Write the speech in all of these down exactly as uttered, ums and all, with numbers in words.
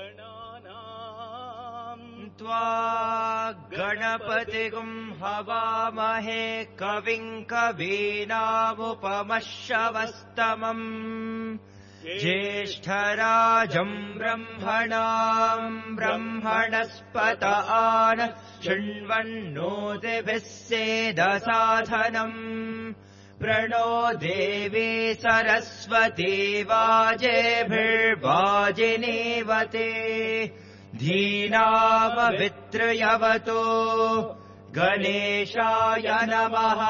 त्वा गणपतिगुं हवामहे कविं कवीनामुपमश्रवस्तमम् ज्येष्ठराजम् ब्रह्मणाम् ब्रह्मणस्पत आन शृण्वन्नोतिभिः सेदसाधनम् प्रणो देवी सरस्वती वाजेभिर्वाजिनीवते धीनामवित्रयवतो गणेशाय नमः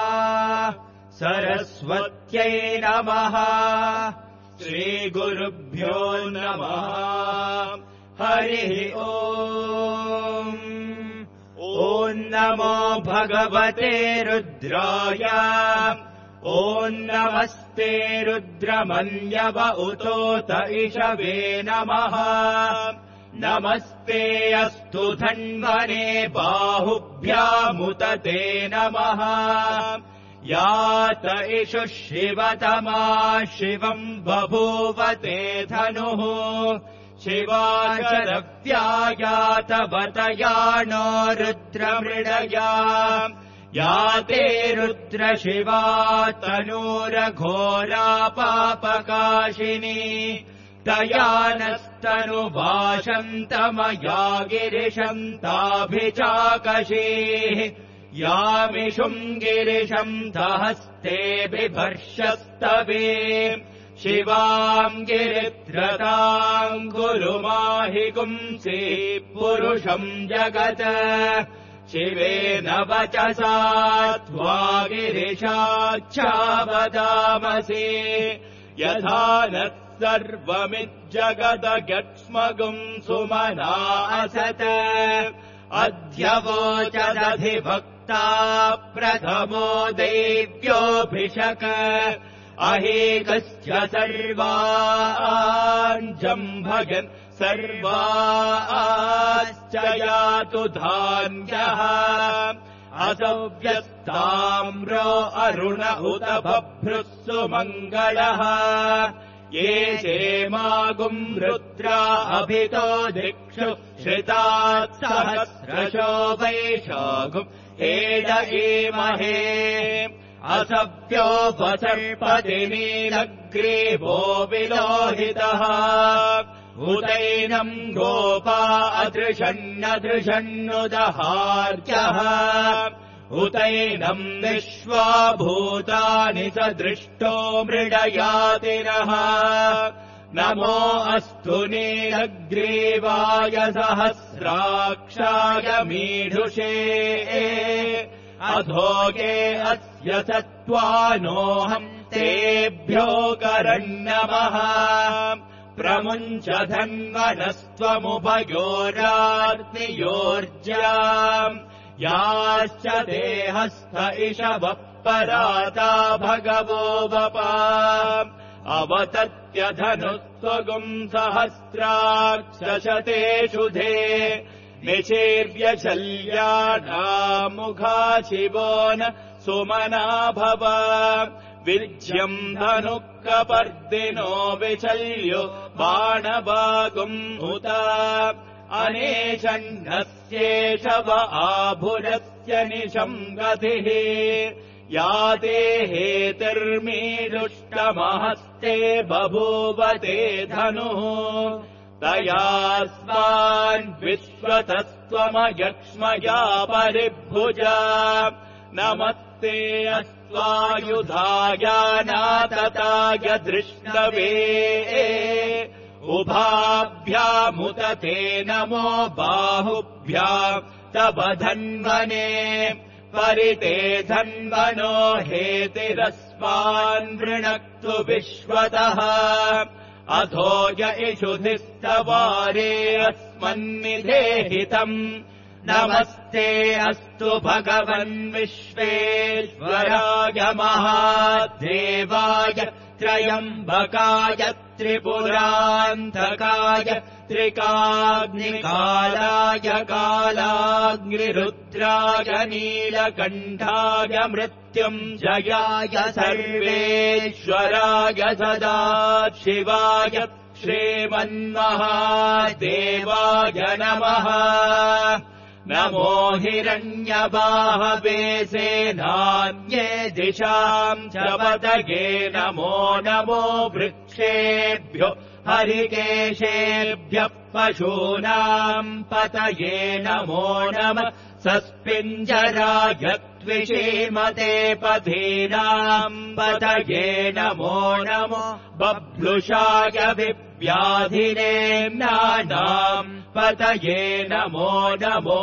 सरस्वत्यै नमः श्रीगुरुभ्यो नमः हरिः ओम् ॐ नमो भगवते रुद्राय ॐ नमस्ते रुद्रमन्यव उतोत इषवे नमः नमस्ते अस्तु धन्वने बाहुभ्यामुत ते नमः यात इषु शिवतमा शिवम् बभूवते धनुः शिवा शरव्या यातवतयानो रुद्रमृडया याते रुद्रशिवा तनूरघोरा पापकाशिनी तया नस्तनुभाषन्तमया गिरिशन्ताभिचाकशीः यामिषुम् गिरिशम् दहस्ते बिभर्षस्तवे शिवाम् गिरित्रताम् गुरुमाहि गुंसि पुरुषम् जगत् शिवेन वचसा त्वा गिरिशाच्छावदामसि यथा नः सर्वमिज्जगदगक्ष्मगुम् सुमना असत अध्यवोचदधिभक्ता प्रथमो देव्योऽभिषक अहेकस्य सर्वाञ्जम्भगन् सर्वाश्च यातु धान्यः असव्यस्ताम्रो अरुण उत बभ्रुः सुमङ्गलः ये क्षेमागुम् रुद्रा अभितो दिक्षु श्रितात् सहस्रशो वैशाखुम् हेड एमहे असव्योपसर्पति नीलग्रीवो विलोहितः उदैनम् गोपा अदृशन्नदृशन्नुदहार्यः उतैनम् विश्वा भूतानि स दृष्टो मृडयातिनः नमो अस्तु नीलग्रीवाय सहस्राक्षाय मीढुषे अधोगे अस्य सत्त्वानोऽहम् तेभ्यो करन्नमः प्रमुञ्च धन्वनस्त्वमुभयोराग्नियोर्ज्याम् याश्च देहस्थ इषवः पराता भगवो वपा अवतत्य धनुस्त्वगुम् सहस्राक्षशतेषुधे निचेर्य शल्याढामुखा शिवो न सुमना भव विज्यम् धनुः कपर्दिनो विचल्यो बाणवागुम् उत अनेशन्नस्येषव आभुरस्य निशम् गतिः याते हेतिर्मीरुष्टमहस्ते बभूवते धनुः तया स्वान् विश्वतस्त्वमयक्ष्मया परिभुजा नमस्ते अस्त्वायुधाय नातताय दृष्टवे उभाभ्यामुत ते नमो बाहुभ्याम् तव धन्वने परिते धन्वनो हेतिरस्मान् वृणक्तु विश्वतः अथो य इषुधिस्तवारे अस्मन्निधेहितम् नमस्ते अस्तु भगवन् विश्वेश्वराय महादेवाय त्रयम्बकाय त्रिपुरान्तकाय त्रिकाग्निकालाय कालाग्निरुद्राय नीलकण्ठाय मृत्युञ्जयाय सर्वेश्वराय सदाशिवाय श्रीमन्महादेवाय नमः। नमो हिरण्यबाहवे सेनान्ये दिशाम् च पतये नमो नमो वृक्षेभ्यो हरिकेशेभ्यः पशूनाम् पतये नमो नमः। सस्पिञ्जराय त्विषीमते पथीनाम् पतये नमो नमो। बभ्लुषाय विव्याधिनेम्नानाम् पतये नमो नमो।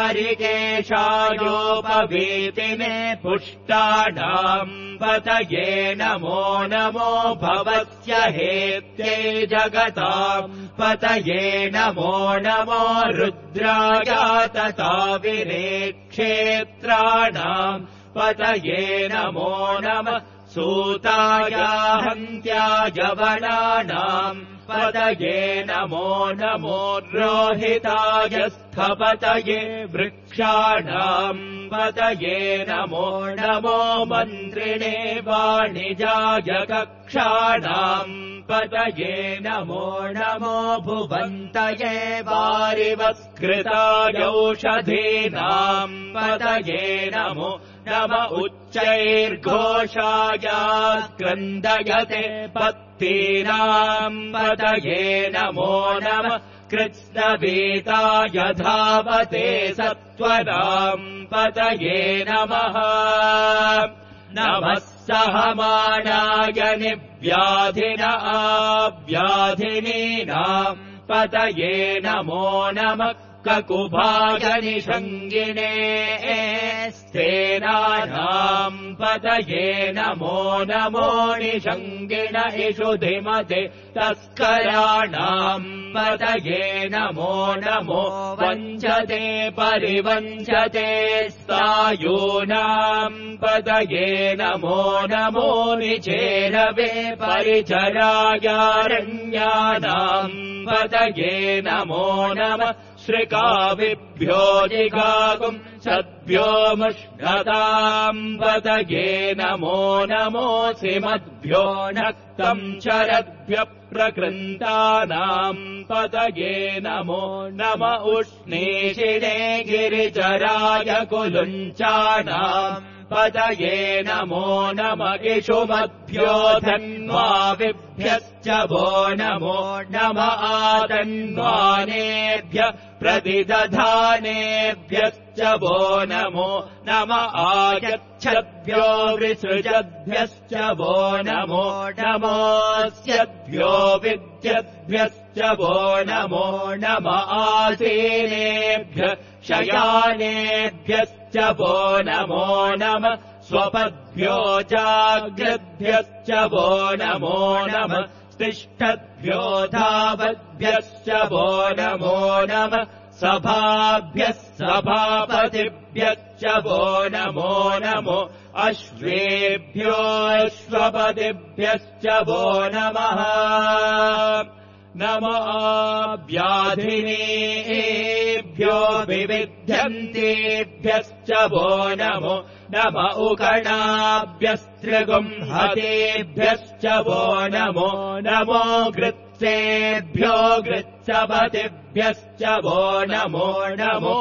हरिकेशायोपवीतिने पुष्टानाम् पतये नमो नमो। भवस्य हेत्यै जगताम् पतये नमो नमो। रुद्राय तथा विरेक्षेत्राणाम् पतये नमो नमः। सूताय हन्त्याय वनानाम् पतये नमो नमो। रोहिताय स्थपतये वृक्षाणाम् पतये नमो नमो। मन्त्रिणे वाणिजाय कक्षाणाम् पतये नमो नमो। भुवन्तये वारिवस्कृताय औषधीनाम् पतये नमो नम। उच्चैर्घोषाय क्रन्दयते पत्तीनाम् पतये नमो नमः। कृत्स्नवीताय धावते सत्वराम् पतये नमः नमः। सहमानाय निव्याधिन आव्याधिनीनाम् पतये नमो नमः। ककुभाय निषङ्गिने स्तेनानाम् पतये नमो नमो। निषङ्गिण इषुधिमते तस्कराणाम् पतये नमो नमो। वञ्चते परिवञ्चते स्थायूनाम् पतये नमो नमो। निचेरवे परिचरायारण्यानाम् पतये नमो नमः। श्रिकाविभ्यो जिगागुम् सद्भ्यो मुष्णताम् पतये नमो नमो। सिमद्भ्यो नक्तम् शरद्भ्यः प्रकृन्तानाम् पतये नमो नम। उष्णीषिणे गिरिचराय कुलुञ्चानाम् पतये नमो नम। इषुमद्भ्यो धन्वाविभ्यश्च वो नमो नम। आतन्वानेभ्यः प्रतिदधानेभ्यश्च वो नमो नम। आयच्छद्भ्यो विसृजद्भ्यश्च वो नमो नमोऽस्यद्भ्यो विद्यद्भ्यश्च वो नमो नम। आसीनेभ्यः शयानेभ्यश्च वो नमो नम। स्वपद्भ्यो जाग्रद्भ्यश्च वो नमो नम। तिष्ठद्भ्यो धावद्भ्यश्च वो नमो नम। सभाभ्यः सभापतिभ्यश्च वो नमो नमो। अश्वेभ्योऽश्वपतिभ्यश्च वो नमः नमो। व्याधिनेभ्यो विविध्यन्तेभ्यश्च वो नमो नम। उकणाभ्यस्त्रिगुंहतेभ्यश्च वो नमो नमो। गृत्सेभ्यो गृत्सपतिभ्यश्च वो नमो नमो।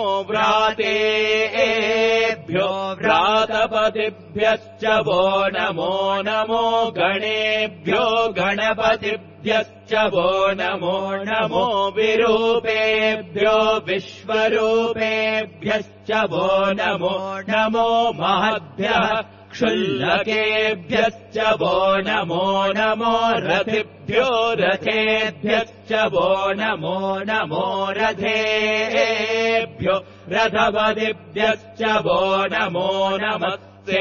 व्रातेभ्यो व्रातपतिभ्यश्च वो नमो नमो। गणेभ्यो गणपतिभ्यश्च वो नमो नमो। विरूपेभ्यो विश्वरूपेभ्यश्च वो नमो नमो। महद्भ्यः क्षुल्लकेभ्यश्च वो नमो नमो। रथिभ्यो रथेभ्यश्च वो नमो नमो। रथेभ्यो रथपतिभ्यश्च वो नमो नमः।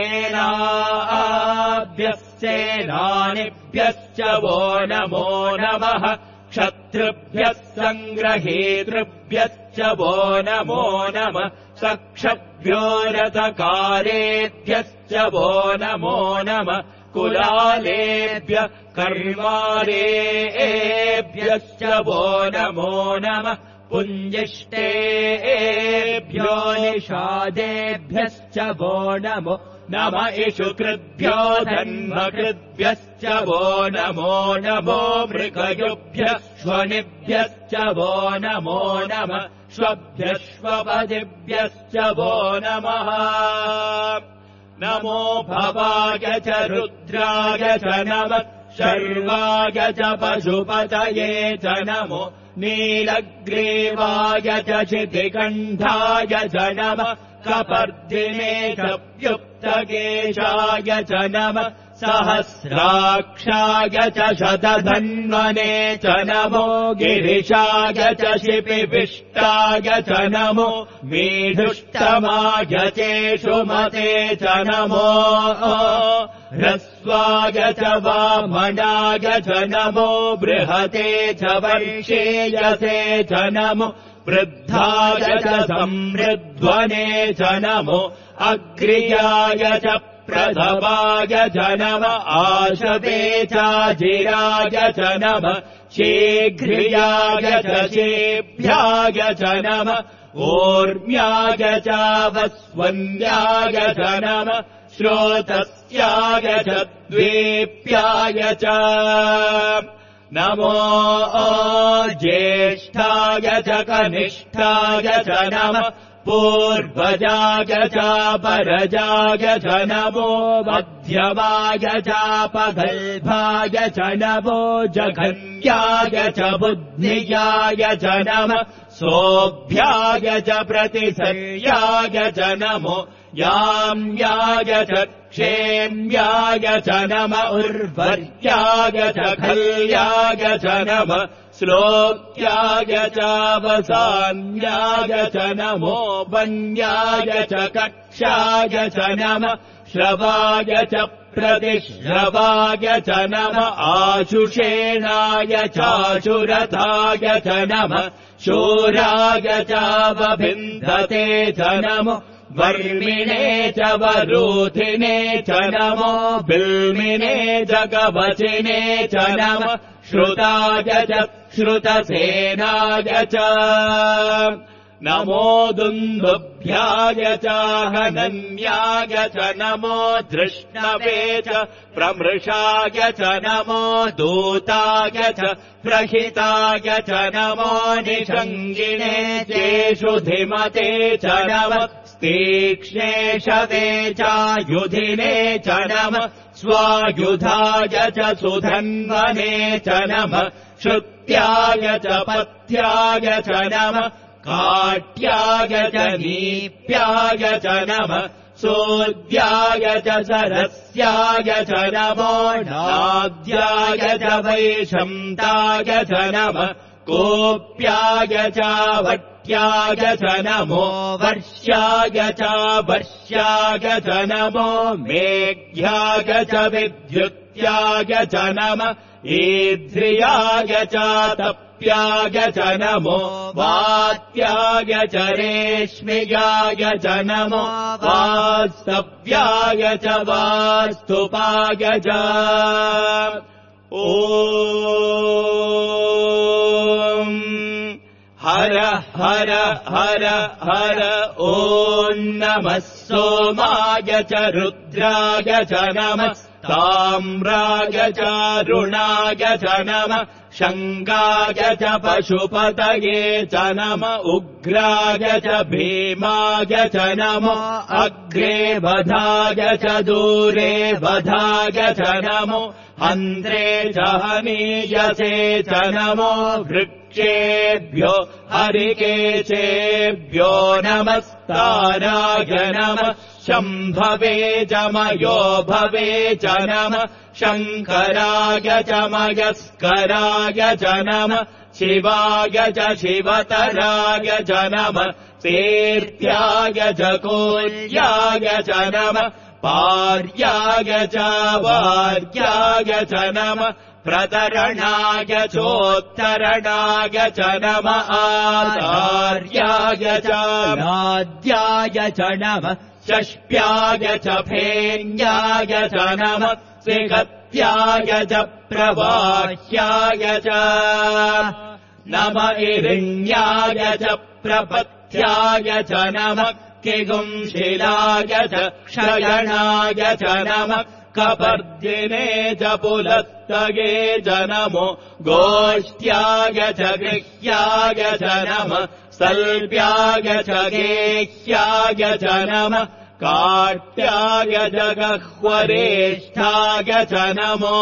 सेनाभ्यः सेनानिभ्यश्च वो नमो नमः। क्षत्रुभ्यः सङ्ग्रहेतृभ्यश्च वो नमो नमः। सक्षभ्यो रथकारेभ्यश्च वो नमो नमः। कुलालेभ्यः कर्मारेभ्यश्च वो नमो नमः। पुञ्जिष्टेभ्यो निषादेभ्यश्च वो नमो नम इषु कृद्भ्यो धन्मकृद्भ्यश्च वो नमो नमो मृगयुभ्यः श्वनिभ्यश्च वो नमो नमः श्वभ्यश्वपदिभ्यश्च वो नमः नमो भवाय च रुद्राय च नमः शर्वाय च पशुपतये च नमो नीलग्रीवाय च शितिकण्ठाय च नमः कपर्दिने च व्युक्तकेशाय च नमः सहस्राक्षाय च शतधन्वने च नमो गिरिशाय च शिपिविष्टाय च नमो मीढुष्टमाय चेषुमते च नमो ह्रस्वाय च वामनाय च नमो बृहते च वैशेयसे च नमो वृद्धाय च समृद्ध्वने च नमो अग्र्याय च प्रथमाय च नमः आशवे चाजिराय च नमः शीघ्रियाय च शेभ्याय च नमः ऊर्म्याय च वस्वन्याय च नमः श्रोतस्याय च द्वीप्याय च नमो ज्येष्ठाय च कनिष्ठाय च नमः पूर्वजाय च परजाय च नमो मध्यमाय च पगल्भाय च नमो जघन्याय च बुद्धियाय च नमः सोऽभ्याय च प्रतिसर्याय च नमो याम्याय च क्षेम्याय च नमः उर्वर्याय च खल्याय च नमः श्लोक्याय च वसान्याय च नमो वन्याय च कक्षाय च नमः श्रवाय च प्रतिश्रवाय च नमः आशुषेणाय चाशुरथाय च नमः शूराय च वभिन्धते च नमो वर्मिणे च वरूधिने च नमो बिल्मिने च कवचिने च नमः श्रुताय च श्रुतसेनाय च नमो दुन्दुभ्याय च हनन्याय च नमो धृष्णवे च प्रमृषाय च नमो दूताय च प्रहिताय च नमो निषङ्गिणे चेषु धिमते च नमः तीक्ष्णेशवे चायुधिने च नमः स्वायुधाय च सुधन्वने च नमः श्रुत्याय च पथ्याय च नमः काट्याय च नीप्याय च नमः सोद्याय च सरस्याय च नमो नाद्याय च वैशन्ताय च नमः कोप्याय च वट्याय च नमो वर्ष्याय च वर्ष्याय च नमो मेघ्याय च विद्युत्याय च नमः ईध्रियाय च तप्याय च नमो वात्याय च रेश्मियाय च नमो वास्तव्याय च वास्तुपाय च ॐ हर हर हर हर ॐ नमः सोमाय च रुद्राय च नमः ताम्राय च रुणाय च नमः शङ्गाय च पशुपतये च नमः उग्राय च भीमाय च नमो अग्रे वधाय च दूरे वधाय च नमो हन्त्रे च हनीयसे च नमो वृक्षेभ्यो हरिकेशेभ्यो नमस्ताराय नमः शम्भवे च मयो भवे च नमः शङ्कराय च मयस्कराय च नमः शिवाय च शिवतराय च नमः तीर्थ्याय च कोल्याय च नमः पार्याय च वार्याय च नमः प्रतरणाय चोत्तरणाय च नमः आचार्याय च नाद्याय च नमः षष्प्याय च फेन्याय च नमः सिगत्याय च प्रवाह्याय च नम इरिण्याय च प्रपथ्याय च नमः किगुंशिलाय च क्षयणाय च नमः कपर्दिने च पुलत्तये च नमो गोष्ठ्याय च गृह्याय च नमः सल्प्याय च गेह्याय च नमः काट्याय च गह्वरेष्ठाय च नमो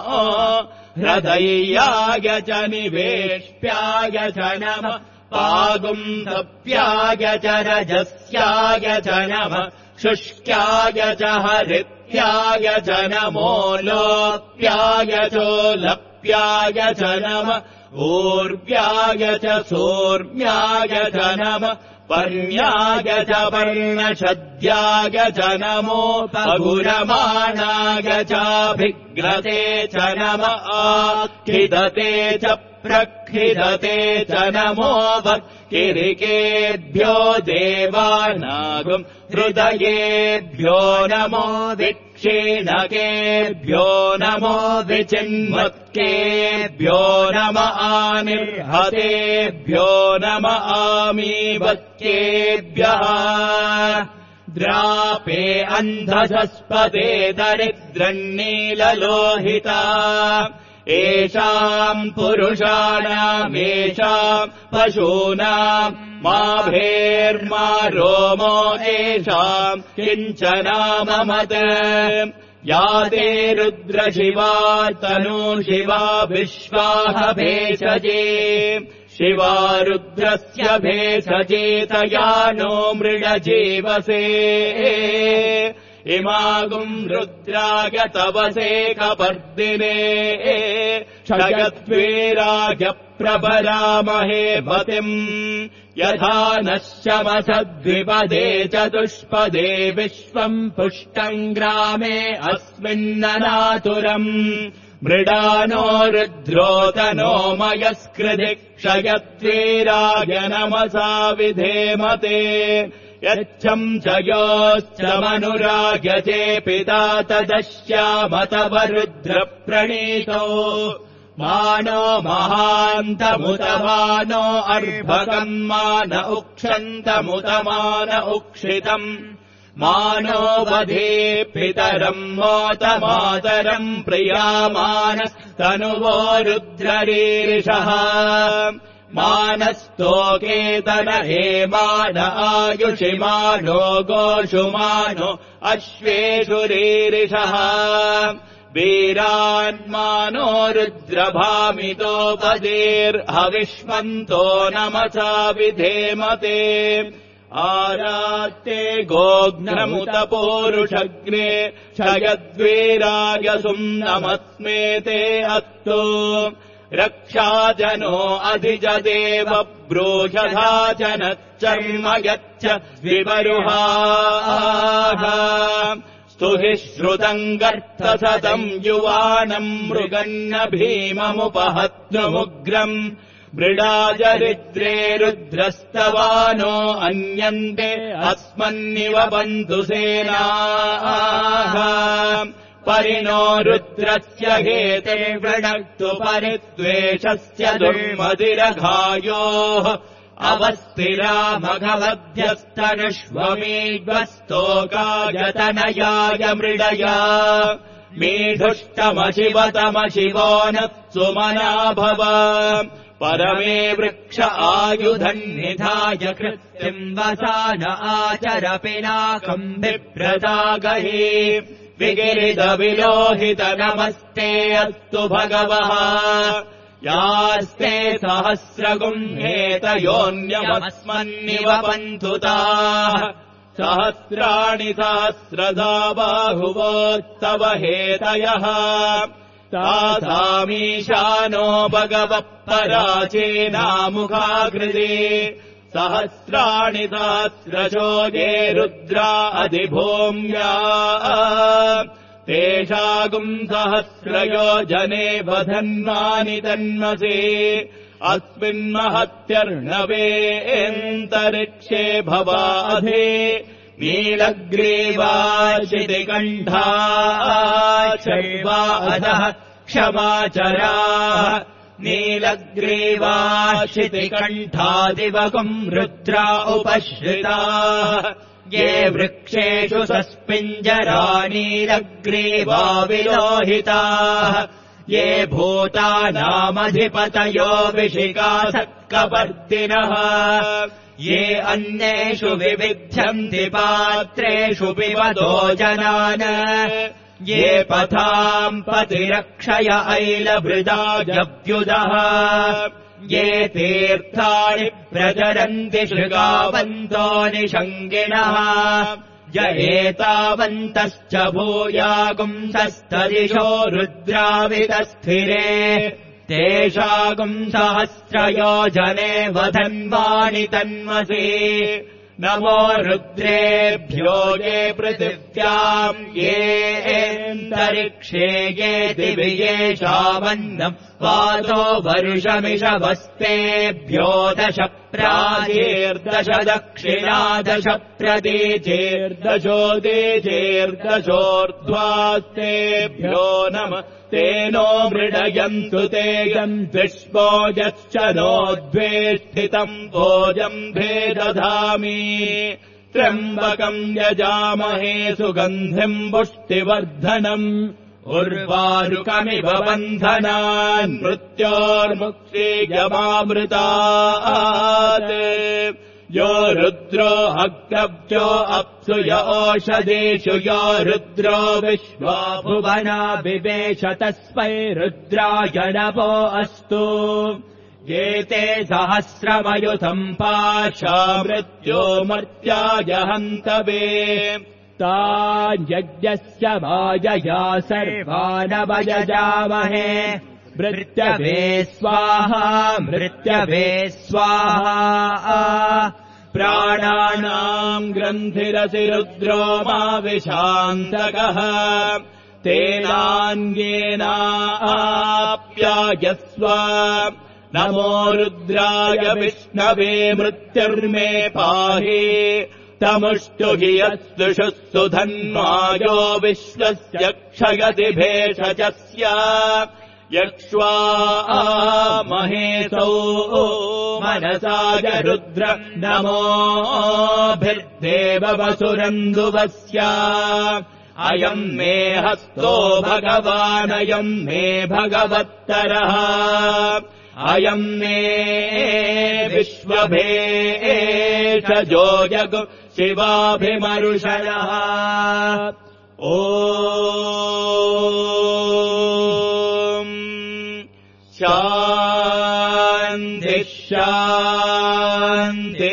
हृदय्याय च निवेष्ट्याय च नमः पागुंसप्याय च रजस्याय च नमः शुष्क्याय च हरित्याय च नमो लोप्याय चोलप्याय च नमः ऊर्व्याय च सोर्म्याय च नमः पर्ण्याय च पर्णशद्याय च नमो पगुरमाणाय चाभिघ्नते च नमः आखिदते च प्रक्षिदते च नमो वक्किरिकेभ्यो देवानागुम् हृदयेभ्यो नमो विक्षीणकेभ्यो नमो विचिन्वत्केभ्यो नम आनिर्हतेभ्यो नम आमीवत्केभ्यः द्रापे अन्धसस्पदे दरिद्रन्नीललोहिता एषाम् पुरुषाणामेषाम् पशूनाम् मा भेर्मा रोमो एषाम् किञ्चनाममत् या ते रुद्रशिवा तनु शिवा विश्वाह भेषजे शिवा रुद्रस्य भेषजेतया नो मृडजीवसे इमागुम् रुद्राय तवसे कपर्दिने क्षयद्वीराय प्रभरामहे पतिम् यथा नश्यमसद्विपदे चतुष्पदे विश्वम् पुष्टम् ग्रामे अस्मिन्ननातुरम् मृडानो रुद्रोतनो मयस्कृधि क्षयद्वीराय नमसा विधेमते यच्छम् च योश्च मनुराग्य चे पिता तदश्यामतव रुद्रप्रणीतो मानो महान्तमुत मानो अर्भकम् मान उक्षन्तमुत मान उक्षितम् मानो वधे पितरम् मोत मातरम् प्रियामानस्तनुवो रुद्ररीरिषः मानस्तोकेतन हेमान आयुषिमानो गोषुमानो अश्वेषु रीरिषः वीरान्मानो रुद्रभामितोपदेर्हविष्मन्तो नमसा विधेमते आरात्ते गोघ्नमुत पोरुषग्ने क्षयद्वीराय सुम्नमस्मेते अस्तु रक्षाजनो अधिजदेव ब्रूषधाजनच्चर्म यच्च विवरुहाः स्तुहि श्रुतम् गर्तसतम् युवानम् मृगन्न भीममुपहत्नुमुग्रम् मृडाचरिद्रे रुद्रस्तवानो अन्यन्ते अस्मन्निव बन्धु सेनाः परिणो रुद्रस्य हेते वृणक्तु परिद्वेषस्य दुर्मदिरघायोः अवस्थिरा मघवध्यस्तनुष्वमीग्वस्तोकायतनयाय मृडया मीढुष्टमशिवतमशिवो न सुमना भव परमे वृक्ष आयुधन्निधाय कृत्तिम् वसान आचर पिनाकम् बिभ्रदागहि विगिरिदविलोहित नमस्ते अस्तु भगवः यास्ते सहस्रगुम्हेतयोऽन्यमस्मन्निव बन्धुताः सहस्राणि सहस्रदा बाहुवोत्तव हेतयः तासामीशानो भगवः पराचेनामुखाकृते सहस्राणि सहस्रशो ये रुद्रा अधिभूम्या तेषागुम् सहस्रयो जने वधन्वानि तन्मसे अस्मिन्महत्यर्णवेऽन्तरिक्षे भवाधे नीलग्रीवाशितिकण्ठा चैवा अधः क्षमाचराः नीलग्रीवाशितिकण्ठादिवकुम् रुद्रा उपश्रिताः ये वृक्षेषु सस्पिञ्जरा नीलग्रीवा विलोहिताः ये भूतानामधिपतयो विशिकासत्कवर्दिनः ये अन्येषु विविध्यन्ति पात्रेषु पिबतो जनान् ये पथाम् पतिरक्षय ऐलभृदाजव्युदः ये तीर्थानि प्रचरन्ति शृगावन्तो निषङ्गिणः य एतावन्तश्च भूयागुंसस्तदिशो रुद्रावितस्थिरे तेषागुम् सहस्रयो जने वधन्वानि तन्मसि नमो रुद्रेभ्यो ये पृथिव्याम् येऽन्तरिक्षे ये दिवि येषामन्नम् वातो वर्षमिषवस्तेभ्यो दश प्राचीर्दश दक्षिणादश प्रतीचेर्दशोदीचेर्दशोर्ध्वास्तेभ्यो नमः तेनो मृडयन्तु ते यम् विश्वोजश्च नो द्वेष्ठितम् भोजम् भेदधामि त्र्यम्बकम् यजामहे सुगन्धिम् पुष्टिवर्धनम् उर्वारुकमिव बन्धनान् मृत्योर्मुक्षीयमामृतात् यो रुद्रो अग्रव्यो अप्सु य ओषधीषु यो रुद्रो विश्वा भुवना विवेश तस्मै रुद्राय नमो अस्तु ये ते सहस्रमयुधम् पाशा मृत्यो मर्त्याय हन्तवे तान्यज्ञस्य मायया सर्वानवयजामहे मृत्यवे स्वाहा मृत्यवे स्वाहा प्राणानाम् ग्रन्थिरसि रुद्रो मा विशान्तकः तेनान्येनाप्यायस्व नमो रुद्राय विष्णवे मृत्युर्मे पाहि तमुष्टु हि यस्तुषुः सुधन्वायो विश्वस्य क्षयति भेषजस्य यक्ष्वा महेशौ मनसाय रुद्र नमोभिर्देव वसुरन्दुवस्य अयम् मे हस्तो भगवानयम् मे भगवत्तरः अयम् मे विश्वभेषजो जगु शिवाभिमरुषणः ॐ शान्ति शान्ति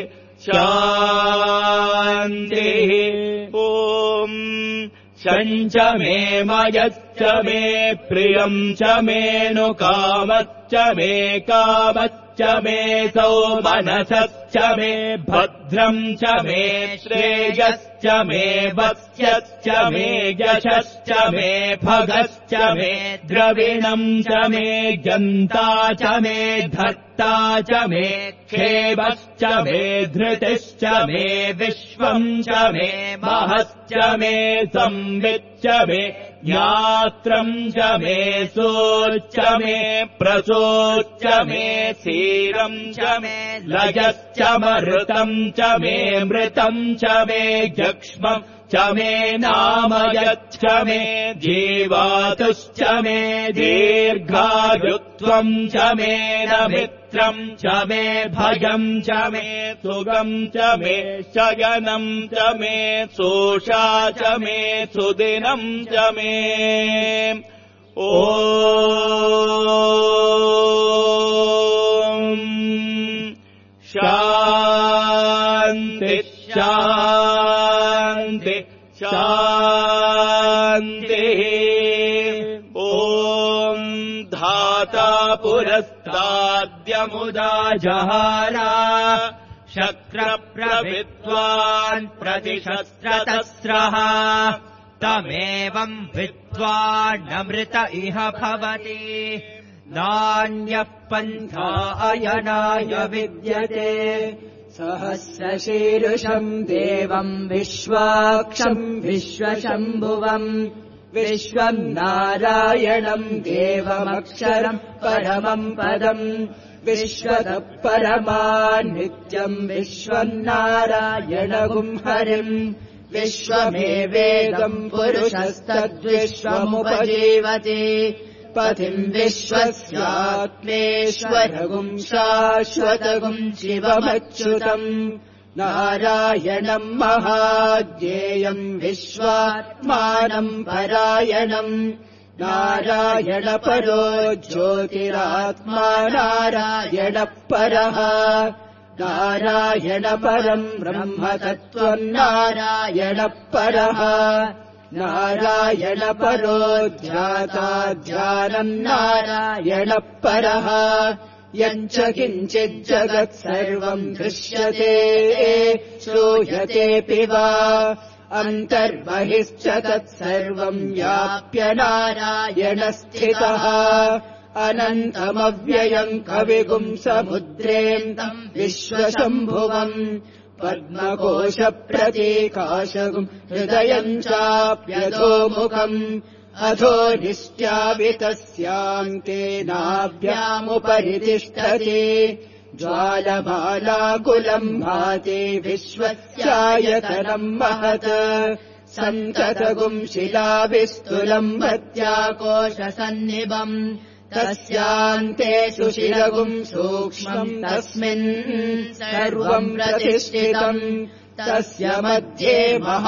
शान्तिः ॐ शञ्च मे मयश्च मे प्रियम् च मेऽनुकामश्च मे कामश्च मे सौमनसश्च मे भद्रम् च मे श्रेयश्च मे वस्यश्च मे यशश्च मे भगश्च मे द्रविणम् च मे जन्ता च मे धर्ता च मे क्षेमश्च मे धृतिश्च मे विश्वम् च मे महश्च मे संविच्च मे ज्ञात्रम् च मे सोच्च मे प्रसोच्च मे क्षीरम् च मे लयश्च मरुतम् च मे मृतम् च मे यक्ष्मम् च मे नामयच्च मे जीवातुश्च मे दीर्घायुत्वम् च मे नमित्रम् च मे भयम् च मे सुगम् च मे शयनम् च मे सोषा च मे सुदिनम् च मे ॐ शान्ति शान्ति शान्तिः ॐ धाता पुरस्ताद्यमुदा जहारा शक्रप्रविद्वान् प्रतिशस्त्रतस्रः तमेवम् विद्वानमृत इह भवति नान्यः पन्था अयनाय विद्यते सहस्रशीर्षम् देवम् विश्वाक्षम् विश्वशम्भुवम् विश्वम् नारायणम् देवमक्षरम् परमम् पदम् विश्वतः परमा नित्यम् विश्वम् नारायणगुम् हरिम् विश्वमेवेदम् पुरुषस्तद्विश्वमुपजीवति पथिम् विश्वस्यात्मेश्वरगुम् शाश्वतगुम् शिवमच्युतम् नारायणम् महाज्ञेयम् विश्वात्मानम् परायणम् नारायणपरो ज्योतिरात्मा नारायणपरः नारायणपरम् ब्रह्मतत्त्वम् नारायणपरः नारायणपरो ध्याता ध्यानम् नारायणपरः यम् च किञ्चिज्जगत् सर्वम् दृश्यते श्रूयतेऽपि वा अन्तर्बहिश्च तत्सर्वम् व्याप्य नारायणस्थितः अनन्तमव्ययम् कविगुम् समुद्रेऽन्तम् विश्वशम्भुवम् पद्मकोशप्रतीकाशगुम् हृदयम् चाप्यधोमुखम् अधो निष्ट्यावितस्यान्ते नाभ्यामुपरि तिष्ठति ज्वालमालाकुलम् भाति विश्वस्यायतनम् महत् सन्ततगुम् शिलाविस्तुलम् भत्याकोशसन्निभम् तस्यान्ते सुशिलगुम् सूक्ष्मम् तस्मिन् सर्वम् प्रतिष्ठितम् तस्य मध्ये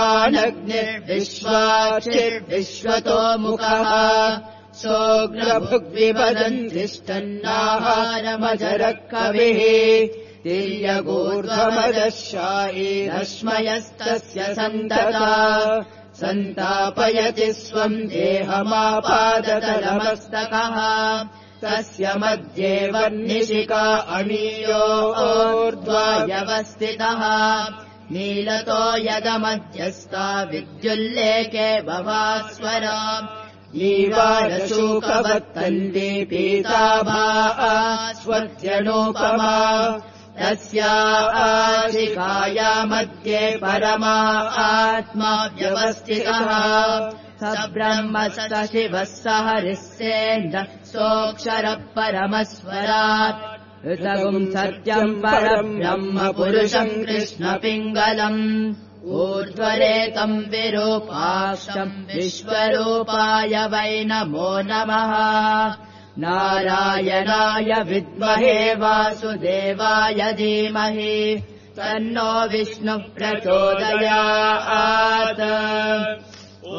महानग्निर्विश्वाचिर्विश्वतो मुखः सोऽग्रभुग्विपदन् तिष्ठन्नाहारमजरः कविः तिर्यगूर्ध्वमदशायी रश्मयस्तस्य सन्तता सन्तापयति स्वम् देहमापादतलमस्तकः तस्य मध्ये वर्निशिका अणीयोर्ध्वायवस्थितः नीलतो यदमध्यस्था विद्युल्लेखे भवास्वरा लीवारशूकवत्तन्वी पीताभा स्वर्ध्यनोपमा तस्या आशिकाया मध्ये परमा आत्मा व्यवस्थितः स ब्रह्म स शिवः स हरिः सेन्द्रः सोऽक्षरः परमस्वरात् ऋतगुम् सत्यम् परम् ब्रह्म पुरुषम् कृष्णपिङ्गलम् ऊर्ध्वरेतम् विरूपाक्षम् विश्वरूपाय वै नमो नमः नारायणाय विद्महे वासुदेवाय धीमहि तन्नो विष्णुः प्रचोदयात् ॐ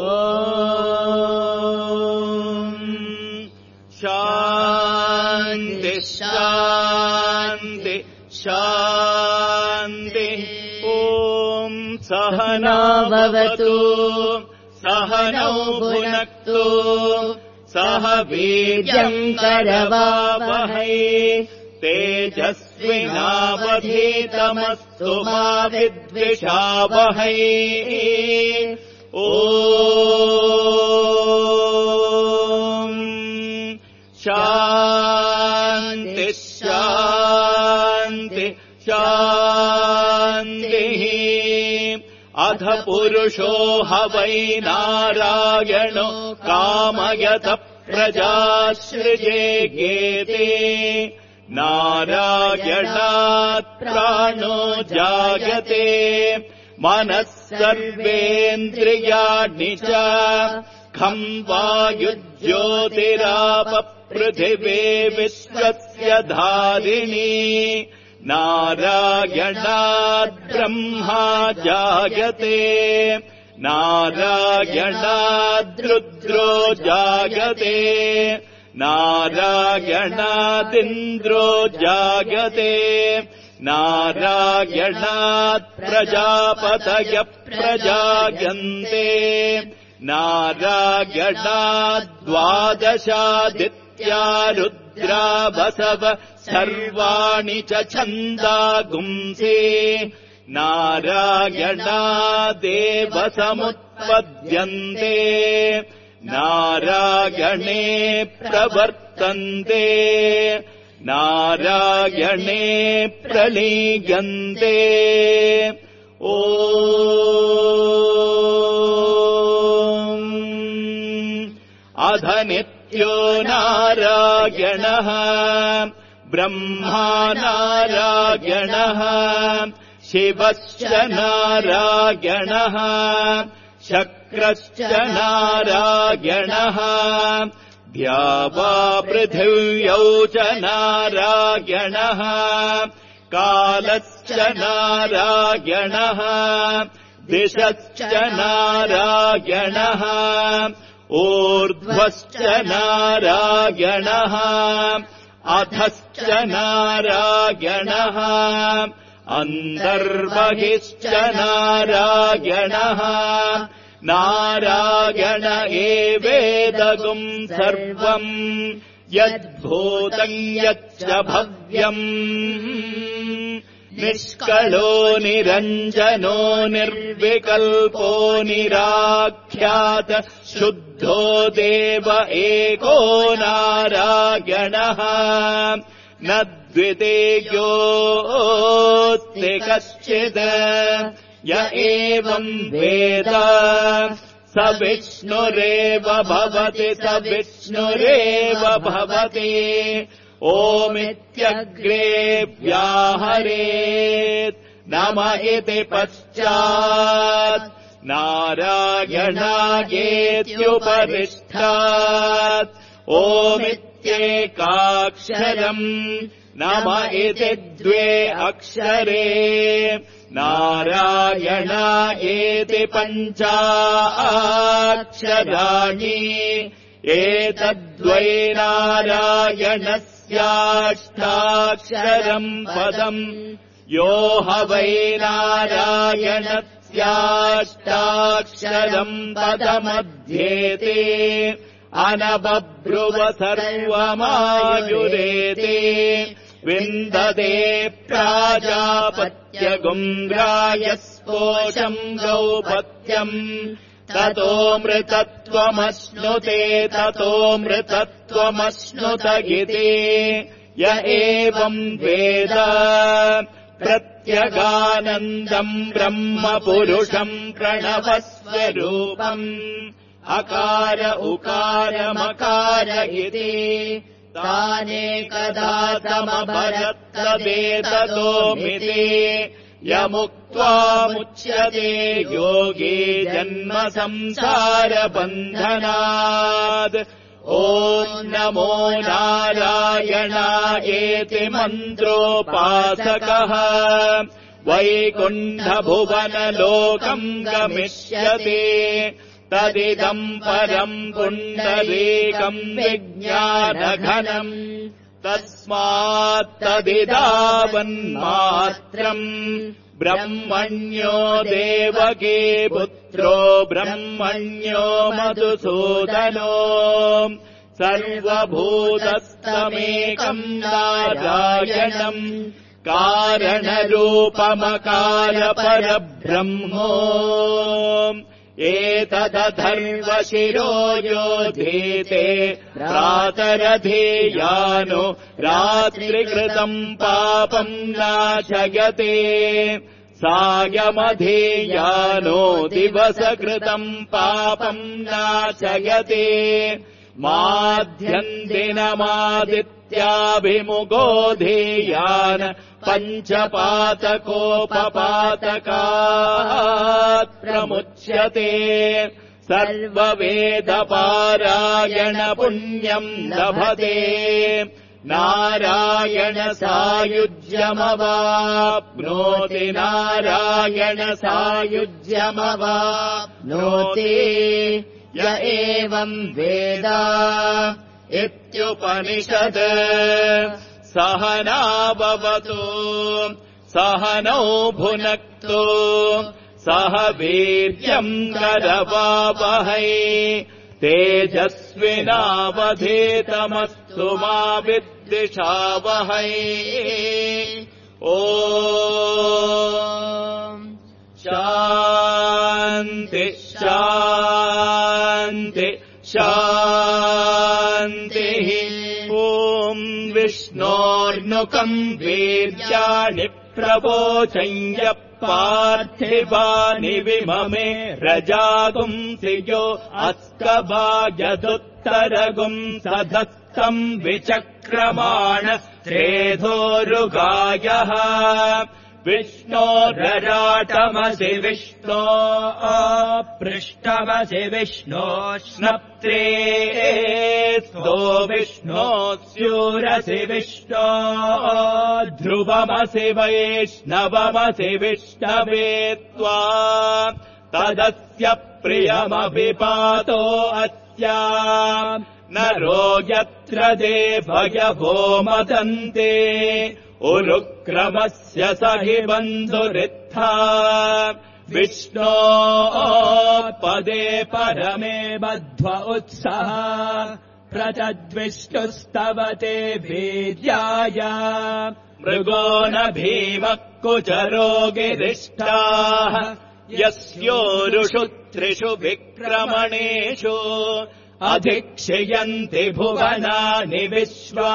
शान्ति शान्ति शान्तिः ॐ सहना भवतु सहनौ भुनक्तु सह वीर्यम् करवावहै तेजस्विनावधीतमस्तु मा विद्विषावहै ॐ शान्ति शान्ति शान्तिः अथ पुरुषो ह वै नारायणो कामयतः प्रजासृजेगेते नारायणात् प्राणो जायते मनः सर्वेन्द्रियाणि च खम् वायुज्योतिरापपृथिवी विश्वस्य धारिणी नारायणात् ब्रह्मा जायते नारायणाद् रुद्रो जायते नारायणादिन्द्रो जायते नारायणात् प्रजापतयः प्रजायन्ते नारायणाद्वादशादित्या रुद्रा वसव सर्वाणि च छन्दागुंसि नारायणादेव समुत्पद्यन्ते नारायणे प्रवर्तन्ते नारायणे प्रलीयन्ते ॐ अध नित्यो नारायणः ब्रह्मा नारायणः शिवश्च नारायणः शक्रश्च नारायणः द्यावा पृथिव्यौ च नारायणः कालश्च नारायणः दिशश्च नारायणः ऊर्ध्वश्च नारायणः अधश्च नारायणः अन्तर्बहिश्च नारायणः नारायण एवेदगुम् सर्वम् यद्भूतम् यच्च भव्यम् निष्कलो निरञ्जनो निर्विकल्पो निराख्यात शुद्धो देव एको नारायणः न द्वितीयोऽस्ति कश्चित् य एवम् वेद स विष्णुरेव भवति स विष्णुरेव भवति ओमित्यग्रे व्याहरेत् नम इति पश्चात् नारायणायेत्युपरिष्ठात् ओमित्येकाक्षरम् नम इति द्वे अक्षरे नारायणायेति पञ्चाक्षराणि एतद्वै नारायणस्याष्टाक्षरम् पदम् यो ह वै नारायणस्याष्टाक्षरम् पदमध्येते अनबभ्रुव सर्वमायुरेते विन्दते प्राजापत्यगुङ्ग्रायस्पोषम् गौपत्यम् ततोऽमृतत्वमश्नुते ततोऽमृतत्वमश्नुत इति य एवम् वेद प्रत्यगानन्दम् ब्रह्म पुरुषम् प्रणवस्वरूपम् अकार उकारमकार इति तानेकदा समभरत्तदेततोमिति यमुक्त्वा मुच्यते योगी जन्म संसारबन्धनात् ॐ नमो नारायणायेति मन्त्रोपासकः वैकुण्ठभुवनलोकम् गमिष्यति तदिदम् परम् पुण्डरीकम् विज्ञानघनम् तस्मात्तदिदावन्मात्रम् ब्रह्मण्यो देवकी पुत्रो ब्रह्मण्यो मधुसूदनो सर्वभूतस्तमेकम् नारायणम् कारणरूपमकारपरब्रह्मो एतदथर्वशिरो योधीते प्रातरधीयानो रात्रिकृतम् पापम् नाशयते सायमधीयानो दिवसकृतम् पापम् नाशयते माध्यन्दिनमादित्याभिमुखो धीयान पञ्चपातकोपपातकात् प्रमुच्यते सर्ववेदपारायण पुण्यम् लभते नारायण सायुज्यमवाप्नोति नारायण सायुज्यमवाप्नोति य एवम् वेद इत्युपनिषत् सहनाववतु सहनौ भुनक्तु सह वीर्यम् करवावहै तेजस्विनावधीतमस्तु मा विद्विषावहै ॐ शान्ति शान्ति शान्तिः ॐ विष्णोर्नुकम् वीर्याणि प्रवोचञ्य पार्थिवानि विममे रजागुंसियो अस्कभायदुत् सप्तरगुम् सधस्तम् विचक्रमाण त्रेधोरुगायः विष्णोरराटमसि विष्णो पृष्ठमसि विष्णो स्नप्त्रे स्तो विष्णो स्यूरसि विष्णो ध्रुवमसि वैष्णवमसि विष्णवे त्वा तदस्य प्रियमभिपातो अस्या नरो यत्र देवयवो मदन्ते उरुक्रमस्य स हि बन्धुरित्था विष्णो पदे परमे बध्व उत्सः प्रचद्विष्णुस्तवते वीर्याय मृगो न भीमः कुचरो गिरिष्ठाः यस्योरुषु त्रिषु विक्रमणेषु अधिक्षयन्ति भुवनानि विश्वा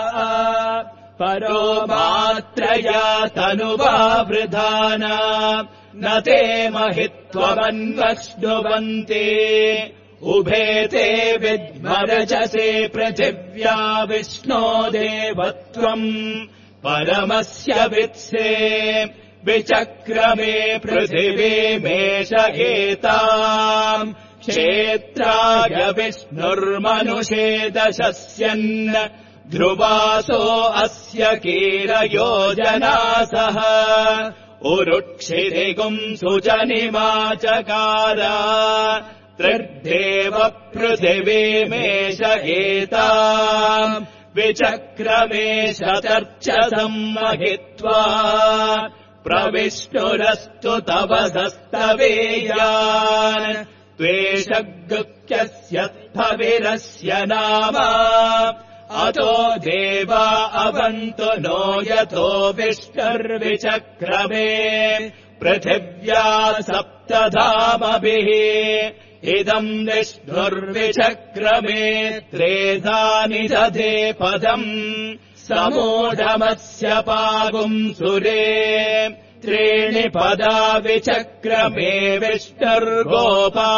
परो मात्रया तनुवा वृधाना न ते महित्वमन्वष्णुवन्ति उभे ते विद्मरजसे पृथिव्या विष्णो देवत्वम् परमस्य वित्से विचक्रमे पृथिवीमेष एताम् क्षेत्राय विष्णुर्मनुषे दशस्यन् ध्रुवासो अस्य कीरयोजनासः उरुक्षिरिगुम् सुजनिमाचकार त्रिर्देव पृथिवीमेष एताम् विचक्रमे शतर्चसम् महित्वा प्रविष्णुरस्तु तव सस्तवेयान् त्वेषगुह्यस्य स्थविरस्य नाम अतो देवा अवन्तु नो यथो विष्णुर्विचक्रमे पृथिव्या सप्तधामभिः इदम् विष्णुर्विचक्रमे त्रेधानि दधे पदम् समूढमस्य पागुम् सुरे त्रीणि पदा विचक्रमे विष्णुर्गोपा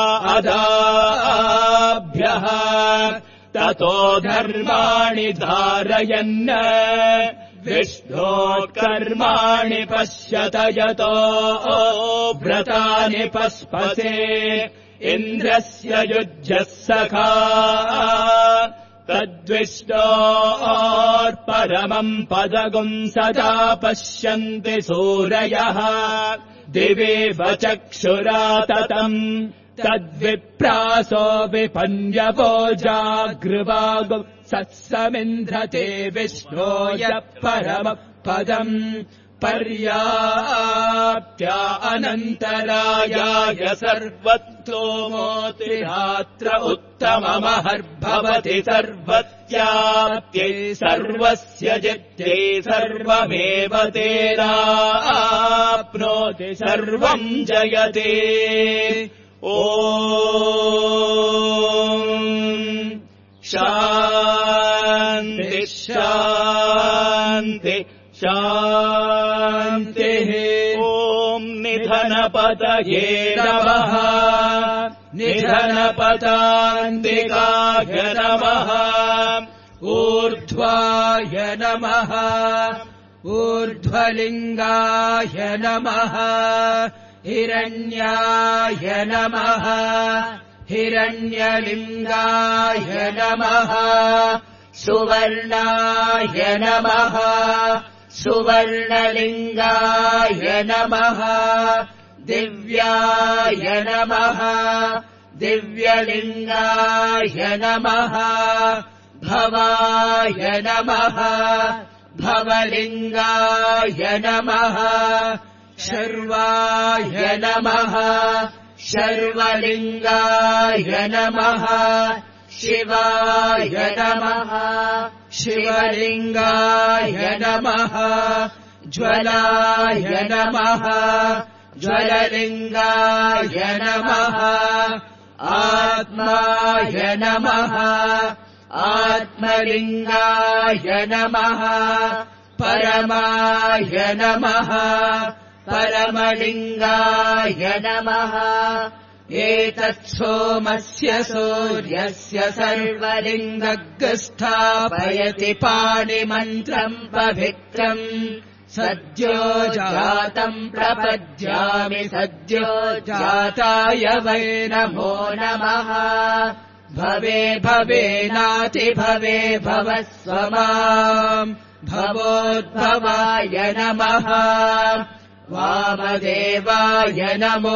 अदाभ्यः ततो धर्माणि धारयन् विष्णो कर्माणि पश्यत यतो व्रतानि पस्पसे इन्द्रस्य युज्यः सखा तद्विष्णोर्परमम् पदगुम् सदा पश्यन्ति सूरयः दिवेव चक्षुरा ततम् तद्विप्रासो विपन्यवो जागृवागु सत्समिन्धते विष्णो यः परमपदम् पर्याप्त्या अनन्तरायाय सर्वतोमोतिरात्र उत्तममहर्भवति सर्वत्याप्त्यै सर्वस्य जित्यै सर्वमेव तेनाप्नोति सर्वम् जयते ॐ शान्ति शान्ति शान्तिः ॐ निधनपतये नमः निधनपतान्तिकाय नमः ऊर्ध्वाय नमः ऊर्ध्वलिङ्गाय नमः हिरण्याय नमः हिरण्यलिङ्गाय नमः सुवर्णाय नमः सुवर्णलिङ्गाय नमः दिव्याय नमः दिव्यलिङ्गाय नमः भवाय नमः भवलिङ्गाय नमः शर्वाय नमः शर्वलिङ्गाय नमः शिवाय नमः शिवलिङ्गाय नमः ज्वलाय नमः ज्वललिङ्गाय नमः आत्माय नमः आत्मलिङ्गाय नमः परमाय नमः परमलिङ्गाय नमः एतत् सोमस्य सूर्यस्य सर्वलिङ्गस्थापयति पाणिमन्त्रम् पवित्रम् सद्यो जातम् प्रपद्यामि सद्यो जाताय वै नमो नमः भवे भवेनाति भवे भवस्व माम् भवोद्भवाय नमः वामदेवाय नमो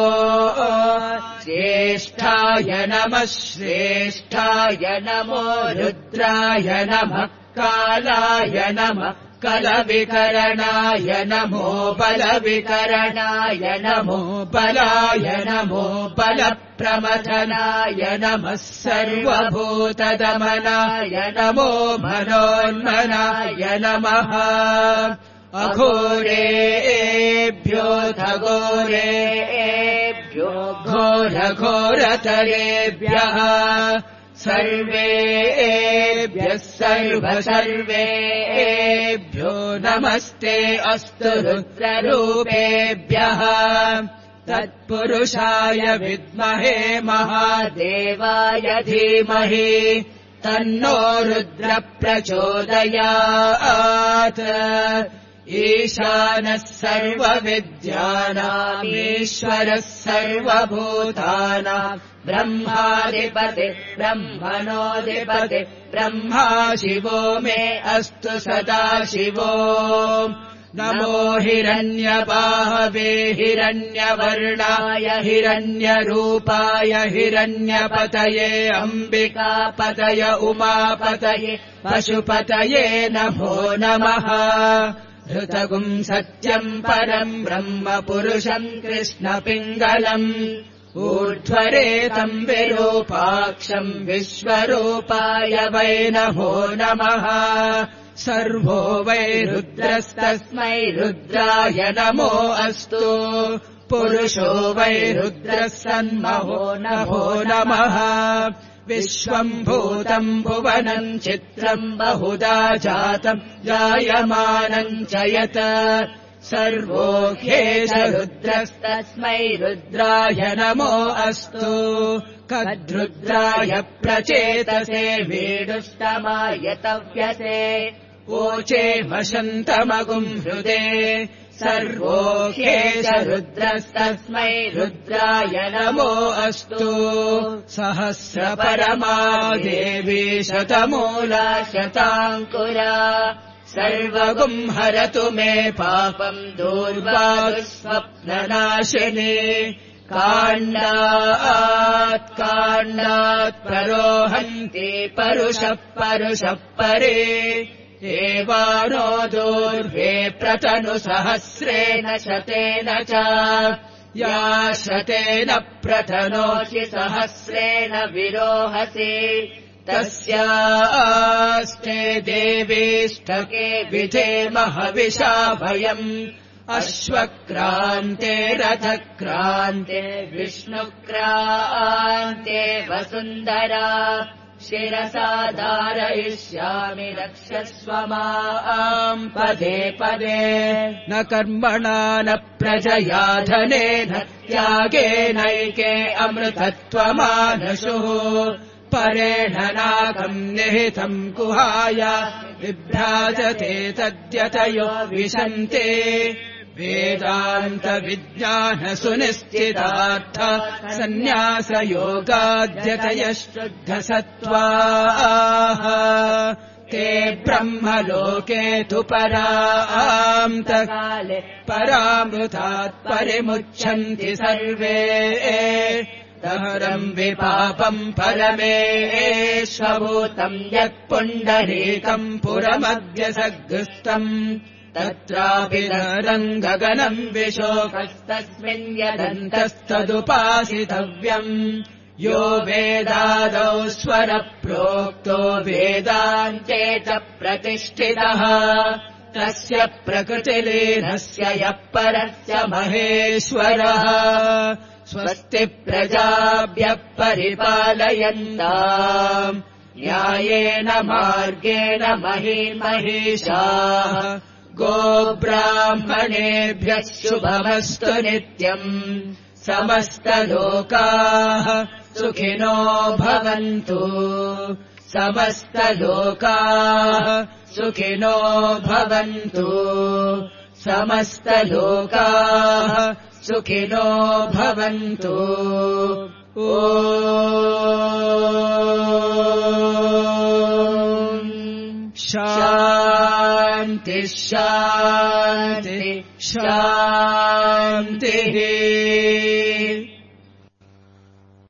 ज्येष्ठाय नमः श्रेष्ठाय नमो रुद्राय नमः कालाय नमः कलविकरणाय नमो बलविकरणाय नमो बलाय नमो बलप्रमथनाय नमः सर्वभूतदमनाय नमो मनोन्मनाय नमः अघोरेभ्योऽथ घोरेभ्यो घोरघोरतरेभ्यः सर्वेभ्यः सर्वसर्वेभ्यो नमस्ते अस्तु रुद्ररूपेभ्यः तत्पुरुषाय विद्महे महादेवाय धीमहि तन्नो रुद्र प्रचोदयात् ईशानः सर्वविद्यानामीश्वरः सर्वभूतानाम् ब्रह्माधिपति ब्रह्मणोऽधिपति ब्रह्मा शिवो मे अस्तु सदा शिवो नमो हिरण्यबाहवे हिरण्यवर्णाय हिरण्यरूपाय हिरण्यपतये अम्बिकापतय उमापतये पशुपतये नमो नमः ऋतगुम् सत्यम् परम् ब्रह्म पुरुषम् कृष्णपिङ्गलम् ऊर्ध्वरेतम् विरूपाक्षम् विश्वरूपाय वै नमो नमः सर्वो वै रुद्रस्तस्मै रुद्राय नमो अस्तु पुरुषो वै रुद्रः सन्महो नमो नमः विश्वम् भूतम् भुवनम् चित्रम् बहुधा जातम् जायमानम् च यत् सर्वोऽख्येष रुद्रस्तस्मै रुद्राय नमो अस्तु कद्रुद्राय प्रचेतसे वीडुष्टमाय तव्यसे वोचे वशन्तमगुम् हृदे सर्वोऽख्येष रुद्रस्तस्मै रुद्राय नमो अस्तु सहस्रपरमा देवी शतमूला शताङ्कुरा सर्वगुम् हरतु मे पापम् दूर्वादुःस्वप्ननाशिनी काण्डात् काण्डात् परोहन्ति परुषः परुषः परे एवानो दूर्वे प्रतनु सहस्रेण शतेन च या शतेन प्रतनोषि सहस्रेण विरोहसि तस्यास्ते देवीष्टके विधेमः विशाभयम् अश्वक्रान्ते रथक्रान्ते विष्णुक्रान्ते वसुन्धरा शिरसा धारयिष्यामि रक्षस्व माम् पदे पदे न कर्मणा न प्रजया धनेन त्यागेनैके अमृतत्वमानशुः परेण नाकम् निहितम् गुहाय विभ्राजते तद्यतयो विशन्ते वेदान्तविज्ञान सुनिश्चितार्थ सन्न्यासयोगाद्यतयश्रुद्धसत्त्वाः ते ब्रह्मलोके तु परान्तकाले परामृतात् परिमुच्यन्ति सर्वे दहरम् विपापम् परमेश्वभूतम् यत्पुण्डरीकम् पुरमद्य सद्गुस्तम् तत्रापि नरम् गगनम् विशोकस्तस्मिन् यदन्तस्तदुपासितव्यम् यो वेदादौ स्वरप्रोक्तो वेदान्ते च प्रतिष्ठितः तस्य प्रकृतिलीनस्य यः परस्य महेश्वरः स्वस्ति प्रजाभ्यः परिपालयन्ताम् न्यायेन मार्गेण महीमहीषाः गोब्राह्मणेभ्यः शुभमस्तु नित्यम् समस्तलोकाः सुखिनो भवन्तु समस्तलोकाः सुखिनो भवन्तु समस्तलोकाः सुखिनो भवन्तु ॐ शान्ति शान्ति शान्तिः